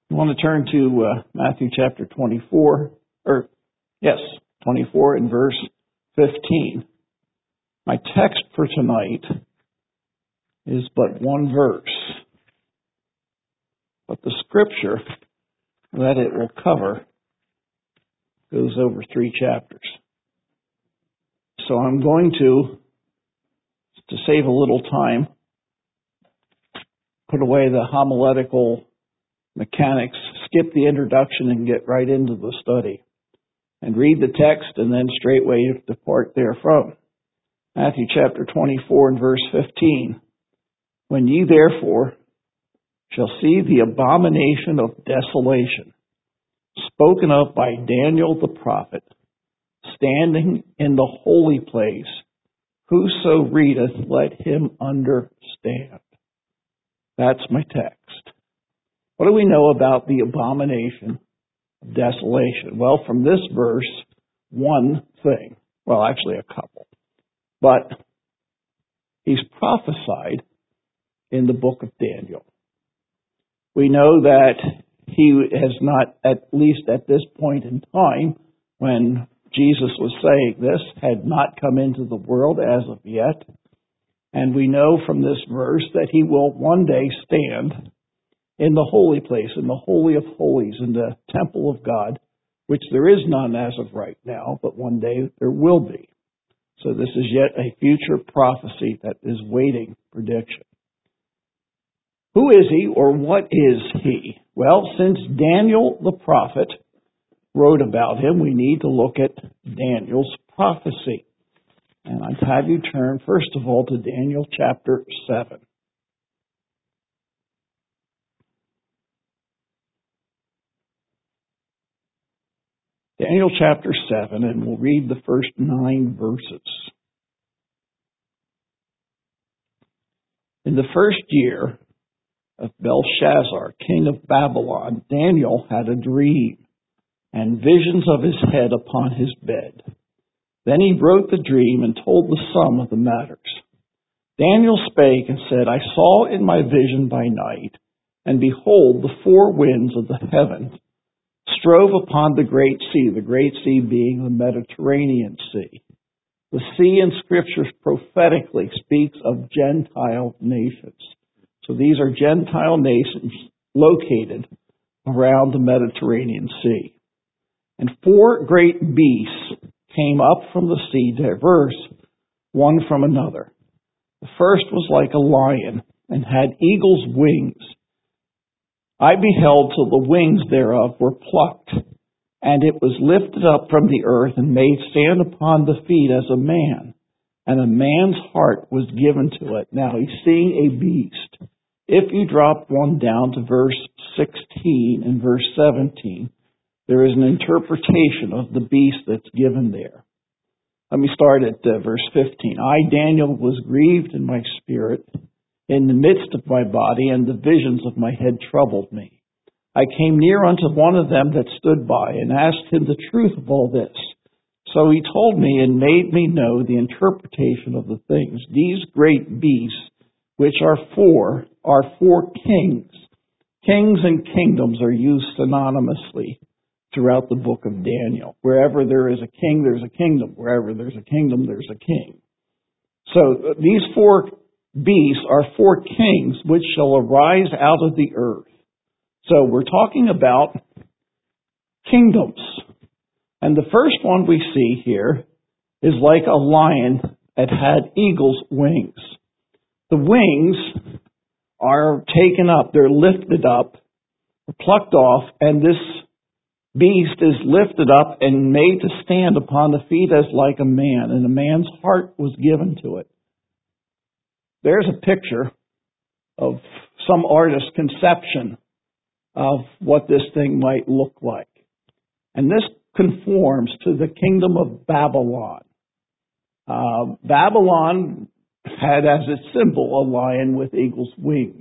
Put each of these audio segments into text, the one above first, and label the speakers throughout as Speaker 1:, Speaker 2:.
Speaker 1: I want to turn to Matthew chapter 24, 24 and verse 15. My text for tonight is but one verse, but the scripture that it will cover goes over 3 chapters. So I'm going to save a little time, put away the homiletical mechanics, skip the introduction and get right into the study, and read the text and then straightway depart therefrom. Matthew chapter 24 and verse 15. When ye therefore shall see the abomination of desolation, spoken of by Daniel the prophet, standing in the holy place, whoso readeth, let him understand. That's my text. What do we know about the abomination of desolation? Well, from this verse, one thing. Well, actually a couple. But he's prophesied in the book of Daniel. We know that he has not, at least at this point in time, when Jesus was saying this, had not come into the world as of yet. And we know from this verse that he will one day stand in the holy place, in the Holy of Holies, in the temple of God, which there is none as of right now, but one day there will be. So this is yet a future prophecy that is waiting prediction. Who is he, or what is he? Well, since Daniel the prophet wrote about him, we need to look at Daniel's prophecy. And I'd have you turn, first of all, to Daniel chapter 7. Daniel chapter 7, and we'll read the first 9 verses. In the first year of Belshazzar, king of Babylon, Daniel had a dream and visions of his head upon his bed. Then he wrote the dream and told the sum of the matters. Daniel spake and said, I saw in my vision by night, and behold, the 4 winds of the heaven strove upon the great sea being the Mediterranean Sea. The sea in Scripture prophetically speaks of Gentile nations. So these are Gentile nations located around the Mediterranean Sea. And 4 great beasts came up from the sea, diverse one from another. The first was like a lion, and had eagle's wings. I beheld till the wings thereof were plucked, and it was lifted up from the earth and made stand upon the feet as a man, and a man's heart was given to it. Now he's seeing a beast. If you drop one down to verse 16 and verse 17, there is an interpretation of the beast that's given there. Let me start at verse 15. I, Daniel, was grieved in my spirit, in the midst of my body, and the visions of my head troubled me. I came near unto one of them that stood by, and asked him the truth of all this. So he told me and made me know the interpretation of the things. These great beasts, which are 4 kings. Kings and kingdoms are used synonymously throughout the book of Daniel. Wherever there is a king, there's a kingdom. Wherever there's a kingdom, there's a king. So these 4 beasts are 4 kings which shall arise out of the earth. So we're talking about kingdoms. And the first one we see here is like a lion that had eagle's wings. The wings are taken up, they're lifted up, plucked off, and this beast is lifted up and made to stand upon the feet as like a man, and a man's heart was given to it. There's a picture of some artist's conception of what this thing might look like. And this conforms to the kingdom of Babylon. Babylon had as its symbol a lion with eagle's wings.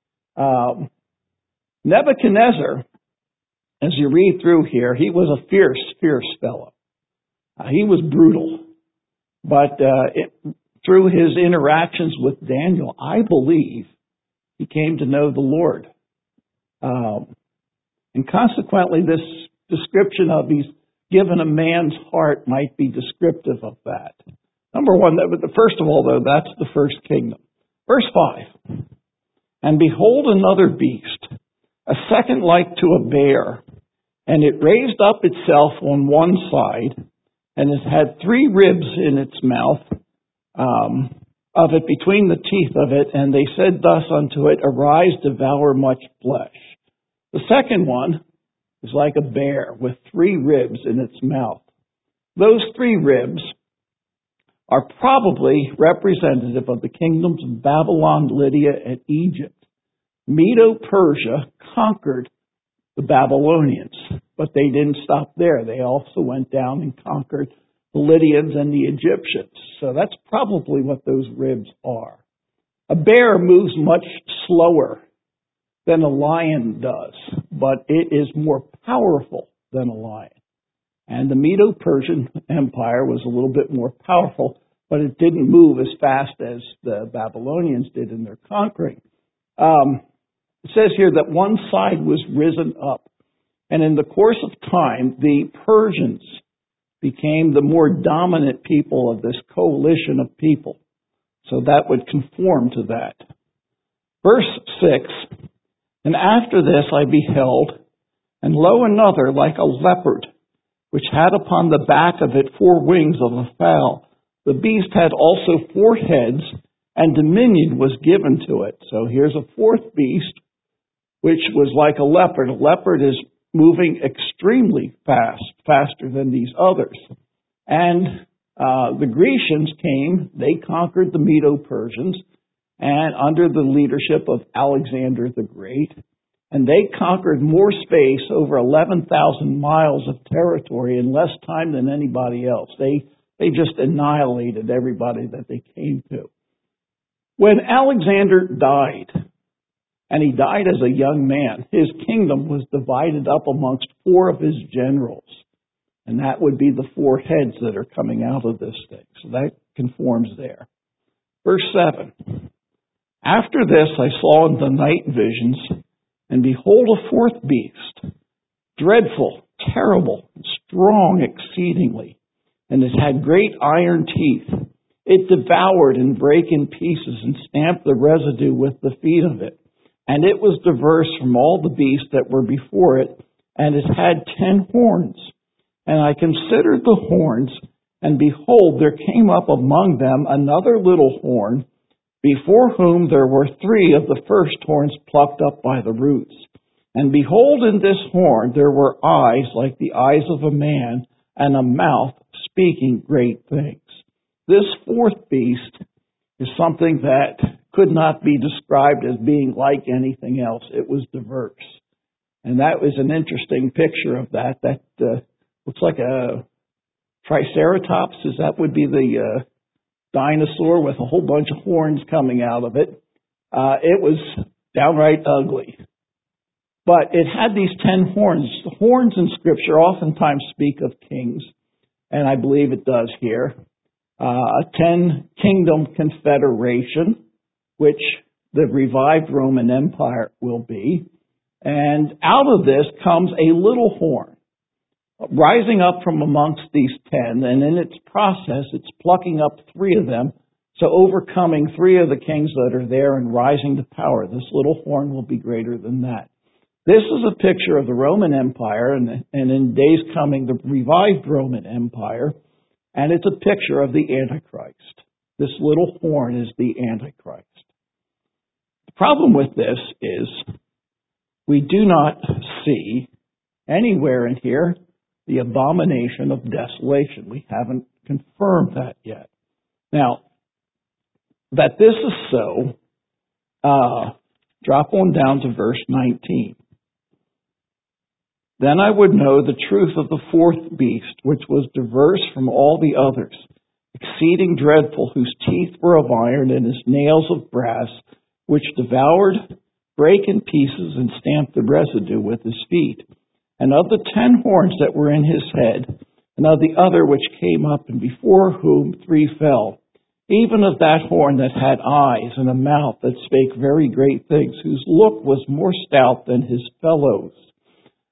Speaker 1: Nebuchadnezzar, as you read through here, he was a fierce fellow. He was brutal. But through his interactions with Daniel, I believe he came to know the Lord. And consequently, this description of he's given a man's heart might be descriptive of that. Number one, first of all, though, that's the first kingdom. Verse 5, and behold another beast, a second like to a bear, and it raised up itself on one side, and it had 3 ribs in its mouth, of it between the teeth of it, and they said thus unto it, arise, devour much flesh. The second one is like a bear with 3 ribs in its mouth. Those 3 ribs are probably representative of the kingdoms of Babylon, Lydia, and Egypt. Medo-Persia conquered the Babylonians, but they didn't stop there. They also went down and conquered the Lydians and the Egyptians. So that's probably what those ribs are. A bear moves much slower than a lion does, but it is more powerful than a lion. And the Medo-Persian Empire was a little bit more powerful, but it didn't move as fast as the Babylonians did in their conquering. It says here that one side was risen up, and in the course of time, the Persians became the more dominant people of this coalition of people. So that would conform to that. Verse 6, and after this I beheld, and lo, another like a leopard, which had upon the back of it 4 wings of a fowl. The beast had also 4 heads, and dominion was given to it. So here's a 4th beast, which was like a leopard. A leopard is moving extremely fast, faster than these others. And the Grecians came, they conquered the Medo-Persians, and under the leadership of Alexander the Great, and they conquered more space, over 11,000 miles of territory in less time than anybody else. They just annihilated everybody that they came to. When Alexander died, and he died as a young man, his kingdom was divided up amongst 4 of his generals. And that would be the 4 heads that are coming out of this thing. So that conforms there. Verse 7. After this I saw in the night visions, and behold a 4th beast, dreadful, terrible, strong exceedingly, and it had great iron teeth. It devoured and brake in pieces and stamped the residue with the feet of it. And it was diverse from all the beasts that were before it, and it had 10 horns. And I considered the horns, and behold, there came up among them another little horn, before whom there were 3 of the first horns plucked up by the roots. And behold, in this horn there were eyes like the eyes of a man, and a mouth speaking great things. This 4th beast is something that could not be described as being like anything else. It was diverse. And that was an interesting picture of that. That looks like a Triceratops. That would be the dinosaur with a whole bunch of horns coming out of it. It was downright ugly. But it had these 10 horns. The horns in Scripture oftentimes speak of kings, and I believe it does here. A 10-kingdom confederation, which the revived Roman Empire will be. And out of this comes a little horn, rising up from amongst these 10, and in its process, it's plucking up 3 of them, so overcoming 3 of the kings that are there and rising to power. This little horn will be greater than that. This is a picture of the Roman Empire, and in days coming, the revived Roman Empire, and it's a picture of the Antichrist. This little horn is the Antichrist. The problem with this is we do not see anywhere in here the abomination of desolation. We haven't confirmed that yet. Now, that this is so, drop on down to verse 19. Then I would know the truth of the 4th beast, which was diverse from all the others, exceeding dreadful, whose teeth were of iron and his nails of brass, which devoured, brake in pieces, and stamped the residue with his feet. And of the 10 horns that were in his head, and of the other which came up, and before whom 3 fell, even of that horn that had eyes and a mouth that spake very great things, whose look was more stout than his fellows.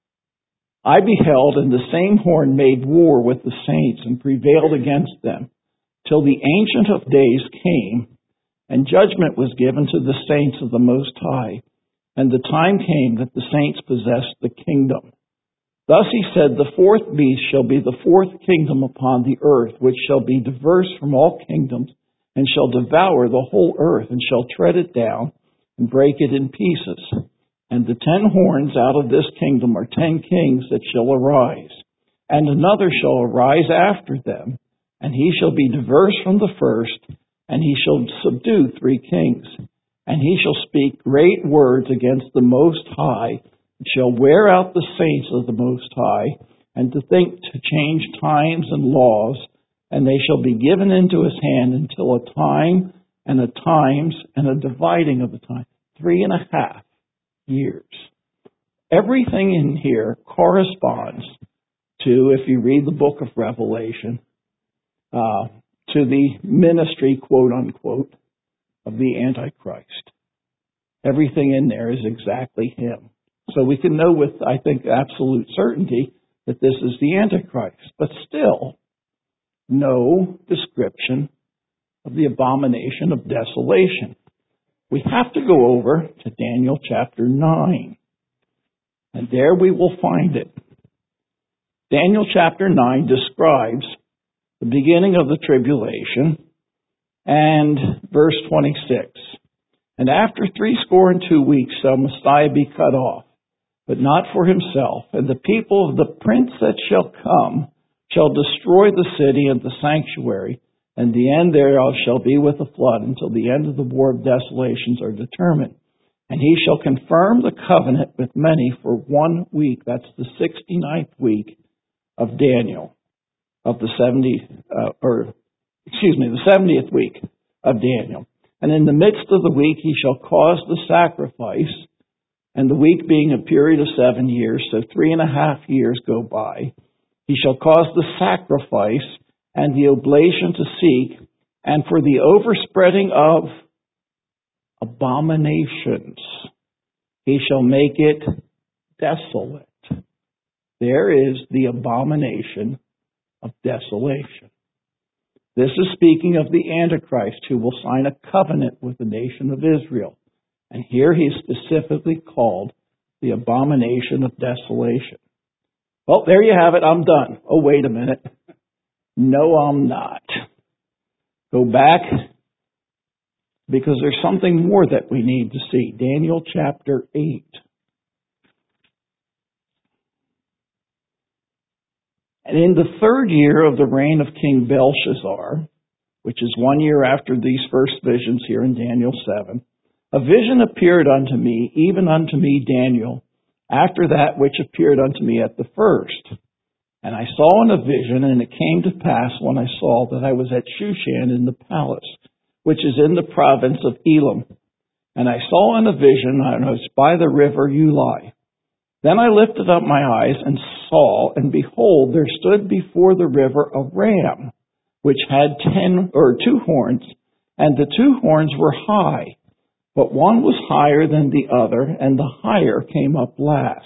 Speaker 1: I beheld, and the same horn made war with the saints and prevailed against them, till the Ancient of Days came, and judgment was given to the saints of the Most High, and the time came that the saints possessed the kingdom. Thus he said, the fourth beast shall be the fourth kingdom upon the earth, which shall be diverse from all kingdoms, and shall devour the whole earth, and shall tread it down, and break it in pieces. And the 10 horns out of this kingdom are 10 kings that shall arise, and another shall arise after them, and he shall be diverse from the first, and he shall subdue 3 kings. And he shall speak great words against the Most High, and shall wear out the saints of the Most High, and to think to change times and laws, and they shall be given into his hand until a time and a times and a dividing of the time, 3.5 years. Everything in here corresponds to, if you read the book of Revelation, to the ministry, quote unquote, of the Antichrist. Everything in there is exactly him. So we can know with, I think, absolute certainty that this is the Antichrist. But still, no description of the abomination of desolation. We have to go over to Daniel chapter 9. And there we will find it. Daniel chapter 9 describes the beginning of the tribulation, and verse 26. And after 62 weeks shall Messiah be cut off, but not for himself. And the people of the prince that shall come shall destroy the city and the sanctuary, and the end thereof shall be with a flood until the end of the war of desolations are determined. And he shall confirm the covenant with many for 1 week. That's the 69th week of Daniel, of the 70th week of Daniel. And in the midst of the week he shall cause the sacrifice, and the week being a period of 7 years, so 3.5 years go by. He shall cause the sacrifice and the oblation to cease, and for the overspreading of abominations he shall make it desolate. There is the abomination of desolation. This is speaking of the Antichrist, who will sign a covenant with the nation of Israel. And here he is specifically called the abomination of desolation. Well, there you have it. I'm done. Oh, wait a minute. No, I'm not. Go back, because there's something more that we need to see. Daniel chapter 8. And in the 3rd year of the reign of King Belshazzar, which is 1 year after these first visions here in Daniel 7, a vision appeared unto me, even unto me Daniel, after that which appeared unto me at the first. And I saw in a vision, and it came to pass when I saw that I was at Shushan in the palace, which is in the province of Elam. And I saw in a vision, and I was by the river Ulai. Then I lifted up my eyes and saw, and behold, there stood before the river a ram, which had 2 horns, and the 2 horns were high, but one was higher than the other, and the higher came up last.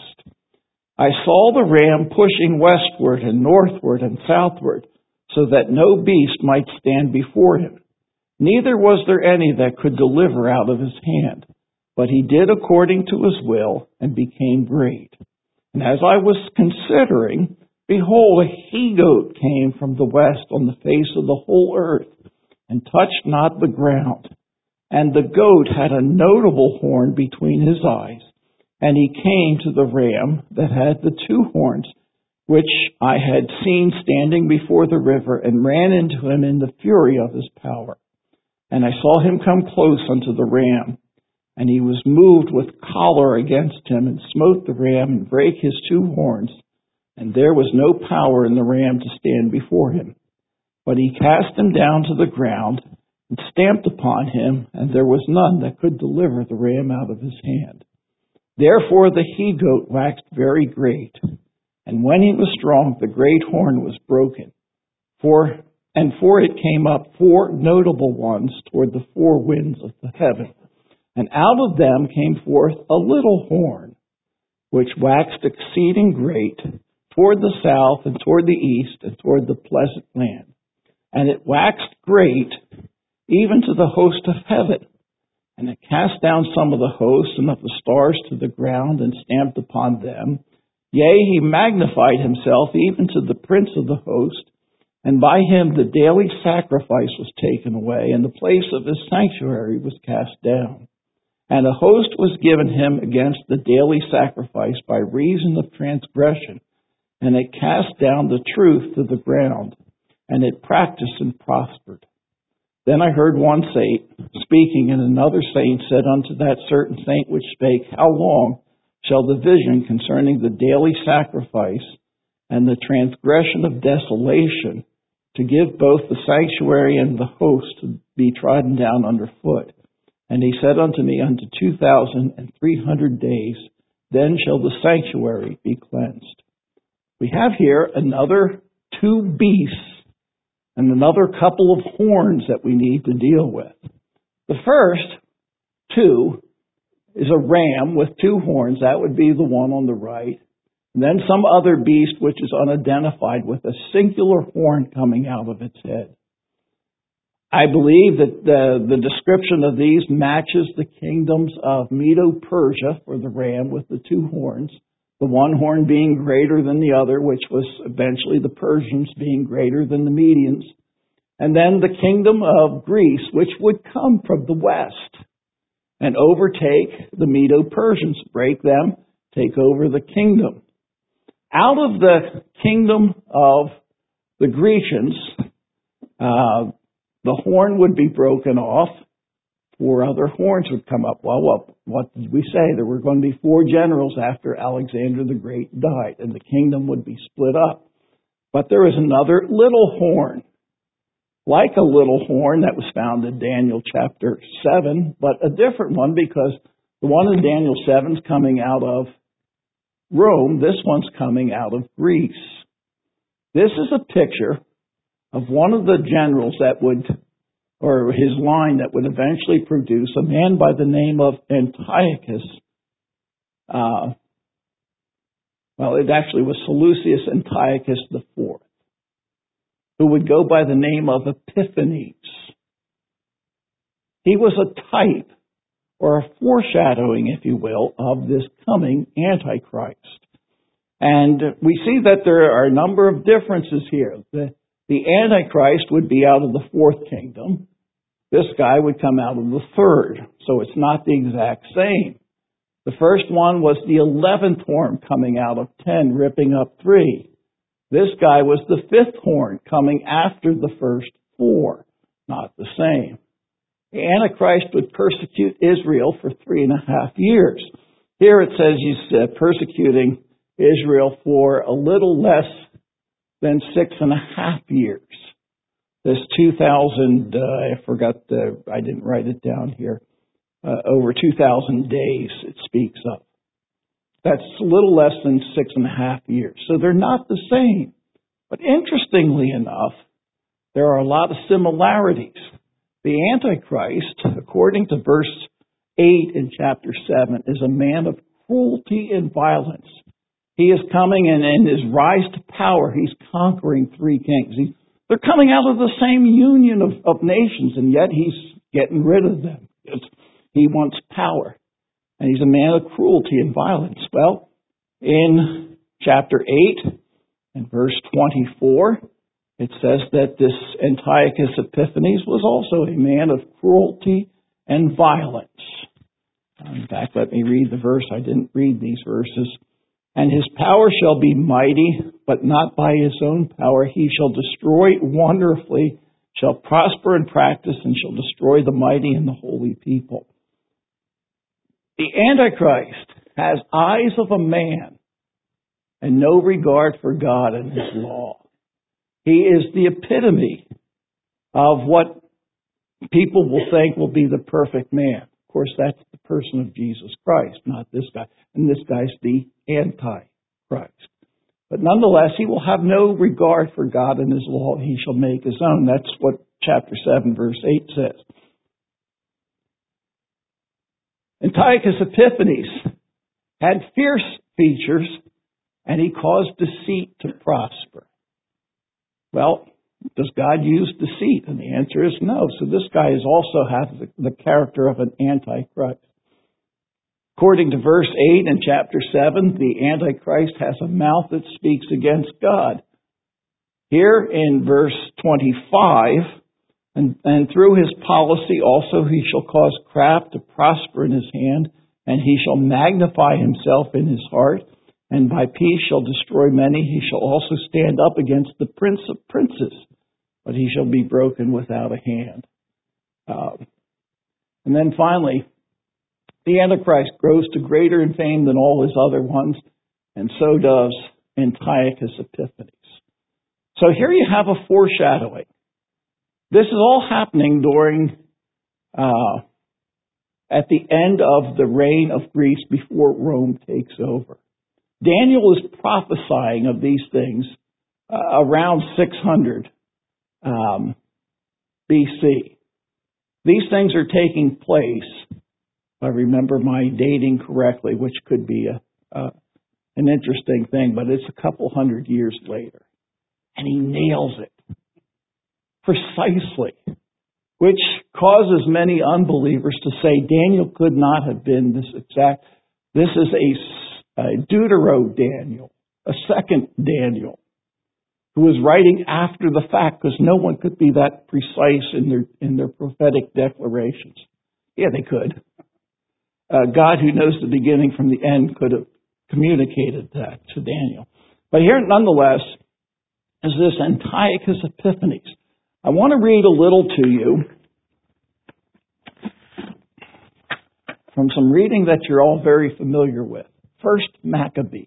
Speaker 1: I saw the ram pushing westward and northward and southward, so that no beast might stand before him. Neither was there any that could deliver out of his hand. But he did according to his will, and became great. And as I was considering, behold, a he-goat came from the west on the face of the whole earth, and touched not the ground. And the goat had a notable horn between his eyes. And he came to the ram that had the 2 horns, which I had seen standing before the river, and ran into him in the fury of his power. And I saw him come close unto the ram. And he was moved with choler against him, and smote the ram, and brake his 2 horns. And there was no power in the ram to stand before him. But he cast him down to the ground, and stamped upon him, and there was none that could deliver the ram out of his hand. Therefore the he-goat waxed very great. And when he was strong, the great horn was broken. For it came up 4 notable ones toward the 4 winds of the heaven. And out of them came forth a little horn, which waxed exceeding great toward the south and toward the east and toward the pleasant land. And it waxed great even to the host of heaven. And it cast down some of the hosts and of the stars to the ground and stamped upon them. Yea, he magnified himself even to the prince of the host. And by him the daily sacrifice was taken away, and the place of his sanctuary was cast down. And a host was given him against the daily sacrifice by reason of transgression. And it cast down the truth to the ground, and it practiced and prospered. Then I heard one saint speaking, and another saint said unto that certain saint which spake, How long shall the vision concerning the daily sacrifice and the transgression of desolation to give both the sanctuary and the host to be trodden down under foot? And he said unto me, Unto 2,300 days, then shall the sanctuary be cleansed. We have here another two beasts and another couple of horns that we need to deal with. The first two is a ram with two horns. That would be the one on the right. And then some other beast which is unidentified with a singular horn coming out of its head. I believe that the description of these matches the kingdoms of Medo-Persia for the ram with the two horns. The one horn being greater than the other, which was eventually the Persians being greater than the Medians. And then the kingdom of Greece, which would come from the west and overtake the Medo-Persians, break them, take over the kingdom. Out of the kingdom of the Grecians, the horn would be broken off. 4 other horns would come up. Well, what did we say? There were going to be 4 generals after Alexander the Great died, and the kingdom would be split up. But there is another little horn, like a little horn that was found in Daniel chapter 7, but a different one because the one in Daniel 7 is coming out of Rome. This one's coming out of Greece. This is a picture of one of the generals that would, or his line that would eventually produce a man by the name of Antiochus. It actually was Seleucus Antiochus IV, who would go by the name of Epiphanes. He was a type, or a foreshadowing, if you will, of this coming Antichrist. And we see that there are a number of differences here. The Antichrist would be out of the 4th kingdom. This guy would come out of the 3rd. So it's not the exact same. The first one was the 11th horn coming out of 10, ripping up 3. This guy was the 5th horn coming after the first 4. Not the same. The Antichrist would persecute Israel for 3.5 years. Here it says he's persecuting Israel for a little less than 6.5 years. This 2,000, I didn't write it down here, over 2,000 days it speaks of. That's a little less than 6.5 years. So they're not the same. But interestingly enough, there are a lot of similarities. The Antichrist, according to verse 8 in chapter 7, is a man of cruelty and violence. He is coming and in his rise to power, he's conquering 3 kings. They're coming out of the same union of nations, and yet he's getting rid of them. He wants power. And he's a man of cruelty and violence. Well, in chapter 8 and verse 24, it says that this Antiochus Epiphanes was also a man of cruelty and violence. In fact, let me read the verse. I didn't read these verses. And his power shall be mighty, but not by his own power. He shall destroy wonderfully, shall prosper in practice, and shall destroy the mighty and the holy people. The Antichrist has eyes of a man and no regard for God and his law. He is the epitome of what people will think will be the perfect man. Of course, that's the person of Jesus Christ, not this guy. And this guy's the Antichrist. But nonetheless, he will have no regard for God and his law. He shall make his own. That's what chapter 7, verse 8 says. Antiochus Epiphanes had fierce features, and he caused deceit to prosper. Well, does God use deceit? And the answer is no. So this guy also has the character of an antichrist. According to verse 8 in chapter 7, the Antichrist has a mouth that speaks against God. Here in verse 25, and through his policy also he shall cause craft to prosper in his hand, and he shall magnify himself in his heart, and by peace shall destroy many. He shall also stand up against the prince of princes, but he shall be broken without a hand. And then finally, the Antichrist grows to greater in fame than all his other ones, and so does Antiochus Epiphanes. So here you have a foreshadowing. This is all happening during, at the end of the reign of Greece before Rome takes over. Daniel is prophesying of these things around 600 BC. These things are taking place, if I remember my dating correctly, which could be an interesting thing, but it's a couple hundred years later. And he nails it precisely, which causes many unbelievers to say Daniel could not have been this exact. This is a Deutero-Daniel, a second Daniel, who was writing after the fact because no one could be that precise in their prophetic declarations. Yeah, they could. God, who knows the beginning from the end, could have communicated that to Daniel. But here, nonetheless, is this Antiochus Epiphanes. I want to read a little to you from some reading that you're all very familiar with. First Maccabees.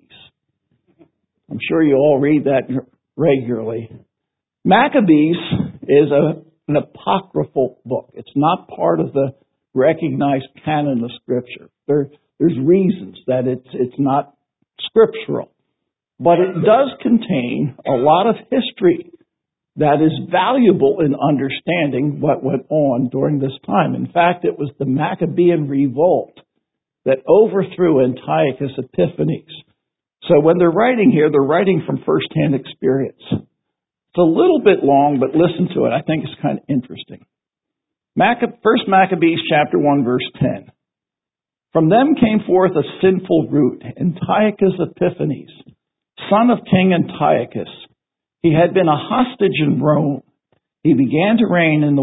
Speaker 1: I'm sure you all read that regularly. Maccabees is an apocryphal book. It's not part of the recognized canon of Scripture. There's reasons that it's not scriptural. But it does contain a lot of history that is valuable in understanding what went on during this time. In fact, it was the Maccabean revolt that overthrew Antiochus Epiphanes. So when they're writing here, they're writing from first-hand experience. It's a little bit long, but listen to it. I think it's kind of interesting. First Maccabees chapter 1, verse 10. From them came forth a sinful root, Antiochus Epiphanes, son of King Antiochus. He had been a hostage in Rome. He began to reign in the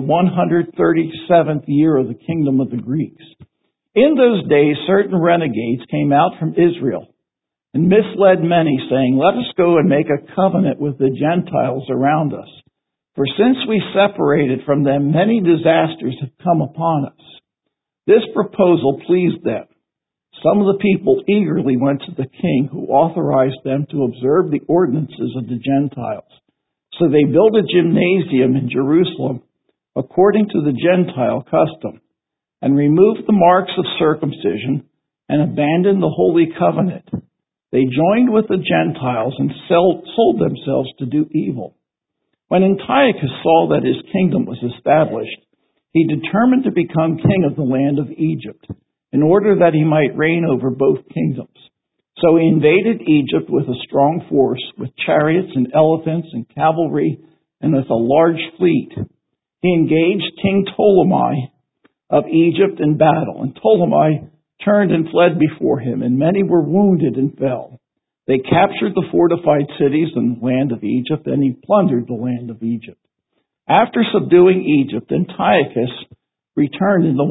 Speaker 1: 137th year of the kingdom of the Greeks. In those days, certain renegades came out from Israel and misled many, saying, "Let us go and make a covenant with the Gentiles around us. For since we separated from them, many disasters have come upon us." This proposal pleased them. Some of the people eagerly went to the king, who authorized them to observe the ordinances of the Gentiles. So they built a gymnasium in Jerusalem according to the Gentile custom, and removed the marks of circumcision and abandoned the holy covenant. They joined with the Gentiles and sold themselves to do evil. When Antiochus saw that his kingdom was established, he determined to become king of the land of Egypt, in order that he might reign over both kingdoms. So he invaded Egypt with a strong force, with chariots and elephants and cavalry, and with a large fleet. He engaged King Ptolemy of Egypt in battle, and Ptolemy turned and fled before him, and many were wounded and fell. They captured the fortified cities in the land of Egypt, and he plundered the land of Egypt. After subduing Egypt, Antiochus returned in the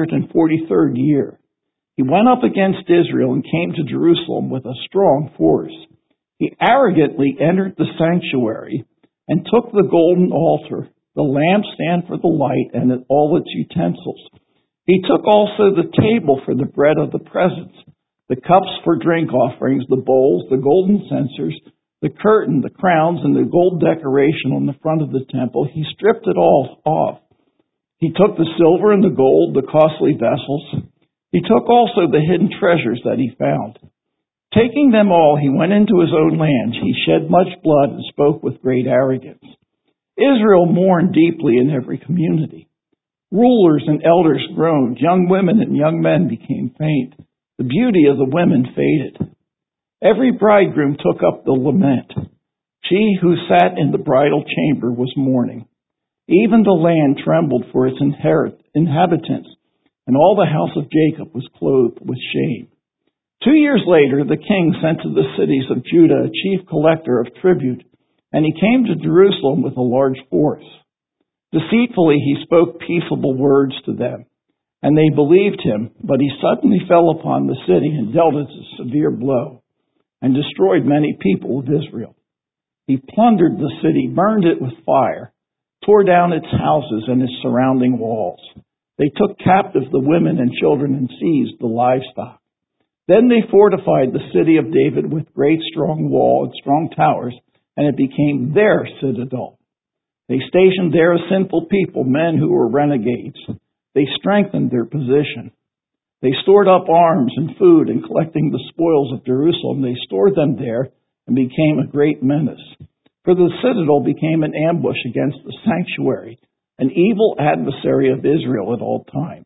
Speaker 1: 143rd year. He went up against Israel and came to Jerusalem with a strong force. He arrogantly entered the sanctuary and took the golden altar, the lampstand for the light, and all its utensils. He took also the table for the bread of the presence, the cups for drink offerings, the bowls, the golden censers, the curtain, the crowns, and the gold decoration on the front of the temple. He stripped it all off. He took the silver and the gold, the costly vessels. He took also the hidden treasures that he found. Taking them all, he went into his own land. He shed much blood and spoke with great arrogance. Israel mourned deeply in every community. Rulers and elders groaned. Young women and young men became faint. The beauty of the women faded. Every bridegroom took up the lament. She who sat in the bridal chamber was mourning. Even the land trembled for its inhabitants, and all the house of Jacob was clothed with shame. 2 years later, the king sent to the cities of Judah a chief collector of tribute, and he came to Jerusalem with a large force. Deceitfully he spoke peaceable words to them, and they believed him, but he suddenly fell upon the city and dealt it a severe blow, and destroyed many people of Israel. He plundered the city, burned it with fire, tore down its houses and its surrounding walls. They took captive the women and children and seized the livestock. Then they fortified the city of David with great strong wall and strong towers, and it became their citadel. They stationed there a sinful people, men who were renegades. They strengthened their position. They stored up arms and food, and collecting the spoils of Jerusalem, they stored them there and became a great menace. For the citadel became an ambush against the sanctuary, an evil adversary of Israel at all times.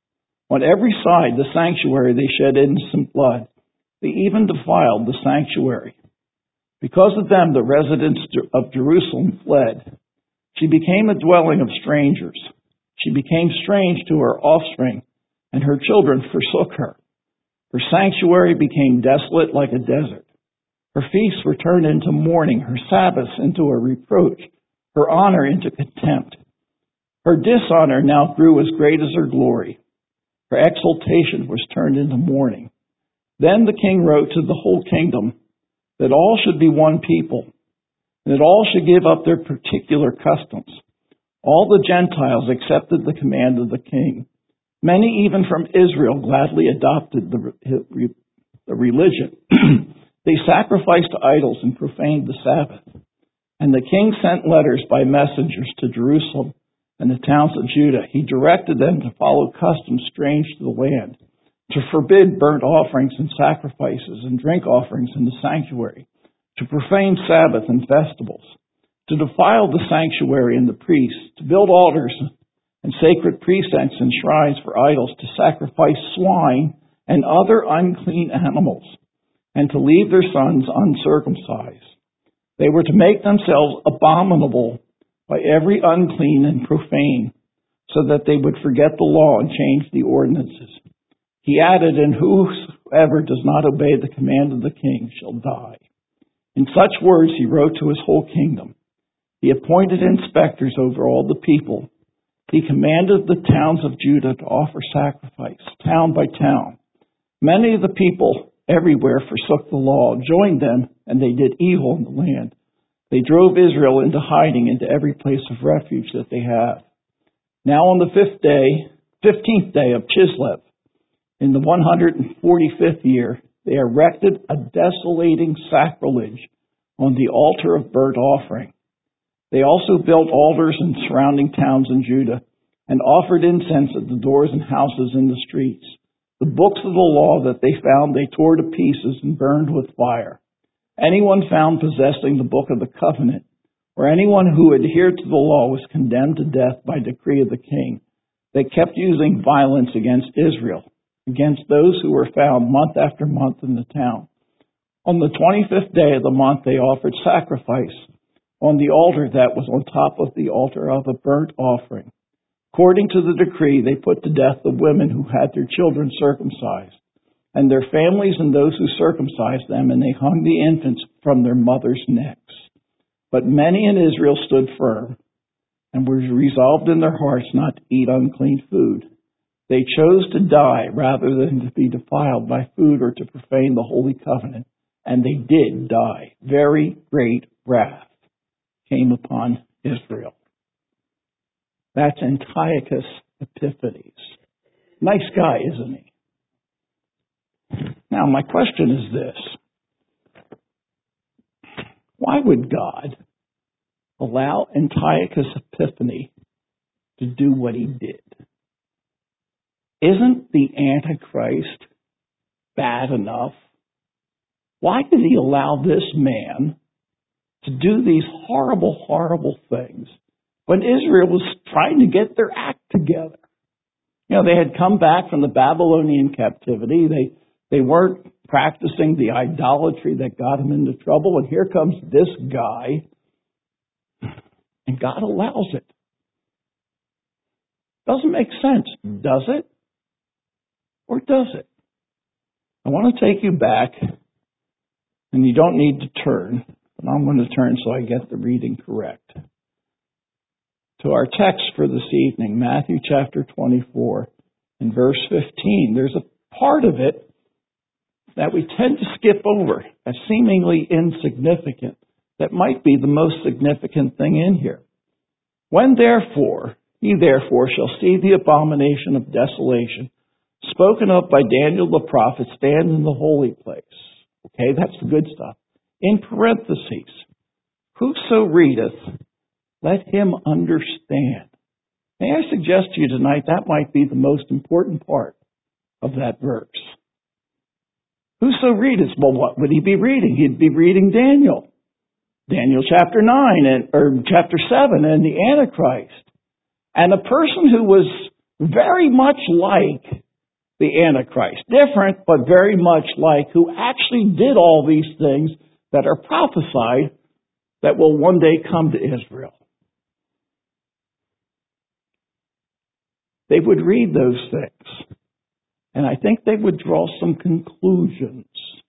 Speaker 1: On every side, the sanctuary, they shed innocent blood. They even defiled the sanctuary. Because of them, the residents of Jerusalem fled. She became a dwelling of strangers. She became strange to her offspring, and her children forsook her. Her sanctuary became desolate like a desert. Her feasts were turned into mourning, her Sabbaths into a reproach, her honor into contempt. Her dishonor now grew as great as her glory. Her exaltation was turned into mourning. Then the king wrote to the whole kingdom that all should be one people, and that all should give up their particular customs. All the Gentiles accepted the command of the king. Many, even from Israel, gladly adopted the religion. They sacrificed to idols and profaned the Sabbath. And the king sent letters by messengers to Jerusalem and the towns of Judah. He directed them to follow customs strange to the land, to forbid burnt offerings and sacrifices and drink offerings in the sanctuary, to profane Sabbath and festivals, to defile the sanctuary and the priests, to build altars and sacred precincts and shrines for idols, to sacrifice swine and other unclean animals, and to leave their sons uncircumcised. They were to make themselves abominable by every unclean and profane, so that they would forget the law and change the ordinances. He added, and whosoever does not obey the command of the king shall die. In such words he wrote to his whole kingdom. He appointed inspectors over all the people. He commanded the towns of Judah to offer sacrifice, town by town. Many of the people everywhere forsook the law, joined them, and they did evil in the land. They drove Israel into hiding, into every place of refuge that they have. Now on the 15th day of Chislev, in the 145th year, they erected a desolating sacrilege on the altar of burnt offering. They also built altars in surrounding towns in Judah and offered incense at the doors and houses in the streets. The books of the law that they found they tore to pieces and burned with fire. Anyone found possessing the book of the covenant, or anyone who adhered to the law, was condemned to death by decree of the king. They kept using violence against Israel, against those who were found month after month in the town. On the 25th day of the month they offered sacrifice on the altar that was on top of the altar of a burnt offering. According to the decree, they put to death the women who had their children circumcised, and their families and those who circumcised them, and they hung the infants from their mothers' necks. But many in Israel stood firm, and were resolved in their hearts not to eat unclean food. They chose to die rather than to be defiled by food or to profane the holy covenant, and they did die. Very great wrath came upon Israel. That's Antiochus Epiphanes. Nice guy, isn't he? Now, my question is this. Why would God allow Antiochus Epiphanes to do what he did? Isn't the Antichrist bad enough? Why did he allow this man to do these horrible, horrible things when Israel was trying to get their act together? You know, they had come back from the Babylonian captivity. They weren't practicing the idolatry that got him into trouble. And here comes this guy, and God allows it. Doesn't make sense, does it? Or does it? I want to take you back, and you don't need to turn, but I'm going to turn so I get the reading correct, to our text for this evening, Matthew chapter 24 and verse 15. There's a part of it that we tend to skip over as seemingly insignificant, that might be the most significant thing in here. When therefore, ye therefore shall see the abomination of desolation, spoken of by Daniel the prophet, stand in the holy place. Okay, that's the good stuff. In parentheses, whoso readeth, let him understand. May I suggest to you tonight that might be the most important part of that verse. Whoso readeth, well, what would he be reading? He'd be reading Daniel. Daniel chapter 9 or chapter 7 and the Antichrist. And a person who was very much like the Antichrist, different but very much like, who actually did all these things that are prophesied that will one day come to Israel. They would read those things, and I think they would draw some conclusions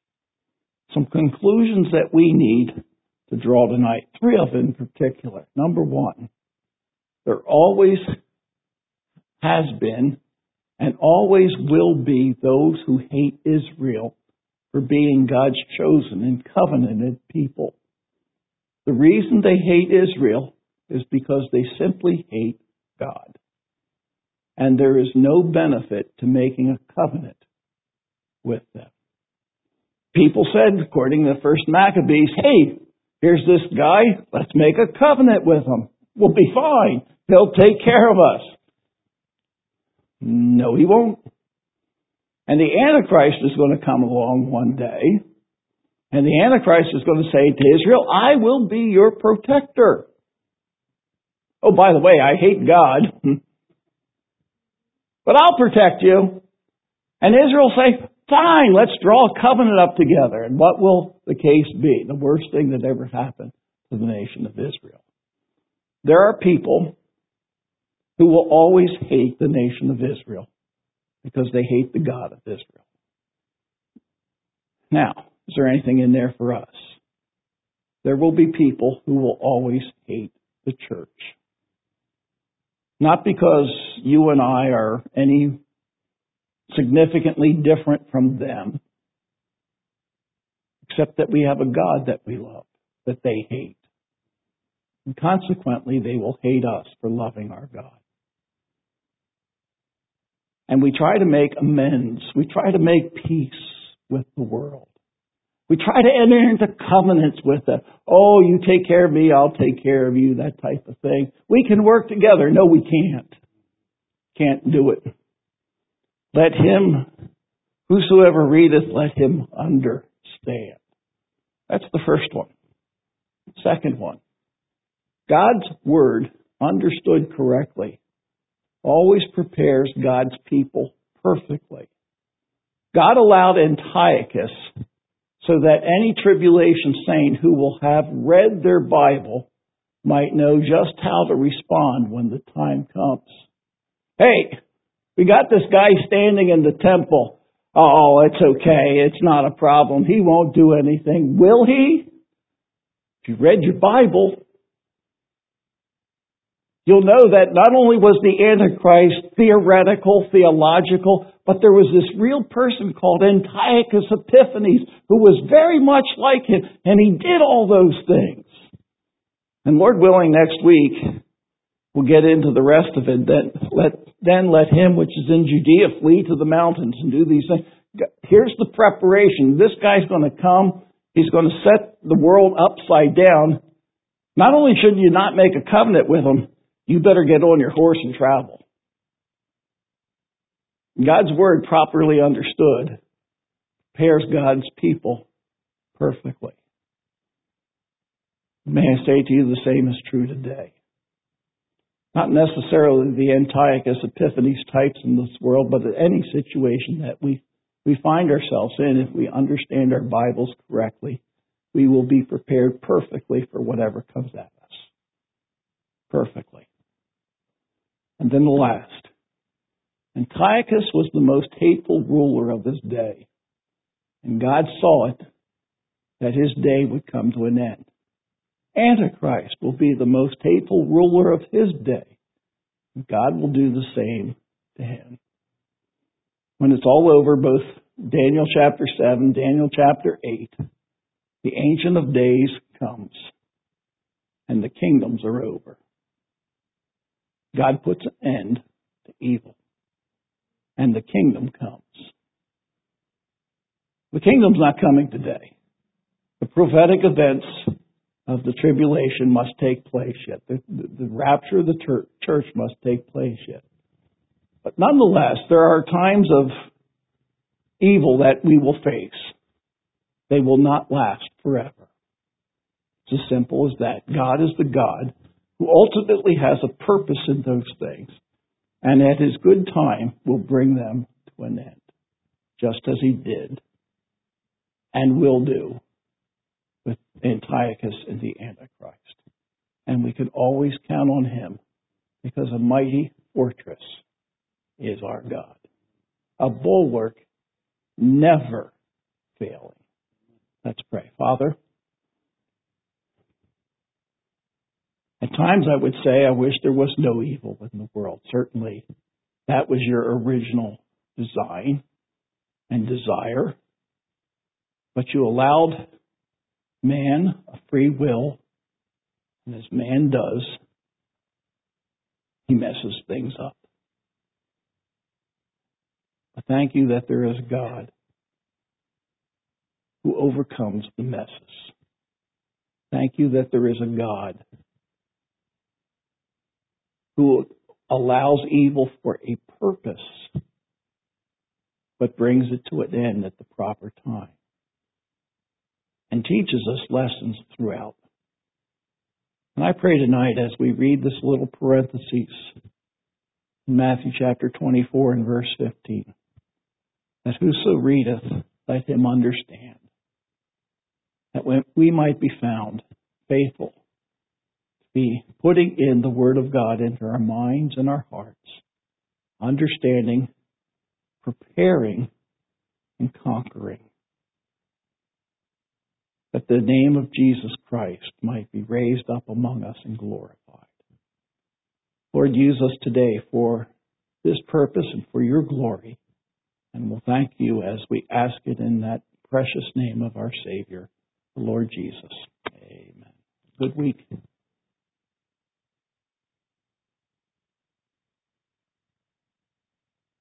Speaker 1: that we need to draw tonight. 3 of them in particular. Number 1, there always has been and always will be those who hate Israel for being God's chosen and covenanted people. The reason they hate Israel is because they simply hate God. And there is no benefit to making a covenant with them. People said, according to the first Maccabees, hey, here's this guy, let's make a covenant with him. We'll be fine. He'll take care of us. No, he won't. And the Antichrist is going to come along one day, and the Antichrist is going to say to Israel, I will be your protector. Oh, by the way, I hate God, but I'll protect you. And Israel will say, fine, let's draw a covenant up together. And what will the case be? The worst thing that ever happened to the nation of Israel. There are people who will always hate the nation of Israel because they hate the God of Israel. Now, is there anything in there for us? There will be people who will always hate the church. Not because you and I are any significantly different from them, except that we have a God that we love, that they hate. And consequently, they will hate us for loving our God. And we try to make amends. We try to make peace with the world. We try to enter into covenants with them. Oh, you take care of me, I'll take care of you, that type of thing. We can work together. No, we can't. Can't do it. Let him, whosoever readeth, let him understand. That's the first one. Second one. God's word, understood correctly, always prepares God's people perfectly. God allowed Antiochus so that any tribulation saint who will have read their Bible might know just how to respond when the time comes. Hey, we got this guy standing in the temple. Oh, it's okay. It's not a problem. He won't do anything. Will he? If you read your Bible, you'll know that not only was the Antichrist theoretical, theological, but there was this real person called Antiochus Epiphanes who was very much like him, and he did all those things. And Lord willing, next week, we'll get into the rest of it. Then let him which is in Judea flee to the mountains and do these things. Here's the preparation. This guy's going to come. He's going to set the world upside down. Not only should you not make a covenant with him, you better get on your horse and travel. God's word, properly understood, prepares God's people perfectly. May I say to you, the same is true today. Not necessarily the Antiochus Epiphanes types in this world, but in any situation that we we find ourselves in, if we understand our Bibles correctly, we will be prepared perfectly for whatever comes at us. Perfectly. And then the last. Antiochus was the most hateful ruler of his day. And God saw it, that his day would come to an end. Antichrist will be the most hateful ruler of his day. And God will do the same to him. When it's all over, both Daniel chapter 7, Daniel chapter 8, the Ancient of Days comes, and the kingdoms are over. God puts an end to evil, and the kingdom comes. The kingdom's not coming today. The prophetic events of the tribulation must take place yet. The rapture of the church must take place yet. But nonetheless, there are times of evil that we will face. They will not last forever. It's as simple as that. God is the God who ultimately has a purpose in those things, and at His good time will bring them to an end, just as He did and will do with Antiochus and the Antichrist. And we can always count on Him, because a mighty fortress is our God, a bulwark never failing. Let's pray. Father, at times I would say I wish there was no evil in the world. Certainly that was your original design and desire. But you allowed man a free will, and as man does, he messes things up. But thank you that there is a God who overcomes the messes. Thank you that there is a God who allows evil for a purpose, but brings it to an end at the proper time, and teaches us lessons throughout. And I pray tonight, as we read this little parenthesis in Matthew chapter 24 and verse 15, that whoso readeth, let him understand, that we might be found faithful, be putting in the Word of God into our minds and our hearts, understanding, preparing, and conquering, that the name of Jesus Christ might be raised up among us and glorified. Lord, use us today for this purpose and for your glory, and we'll thank you as we ask it in that precious name of our Savior, the Lord Jesus. Amen. Good week.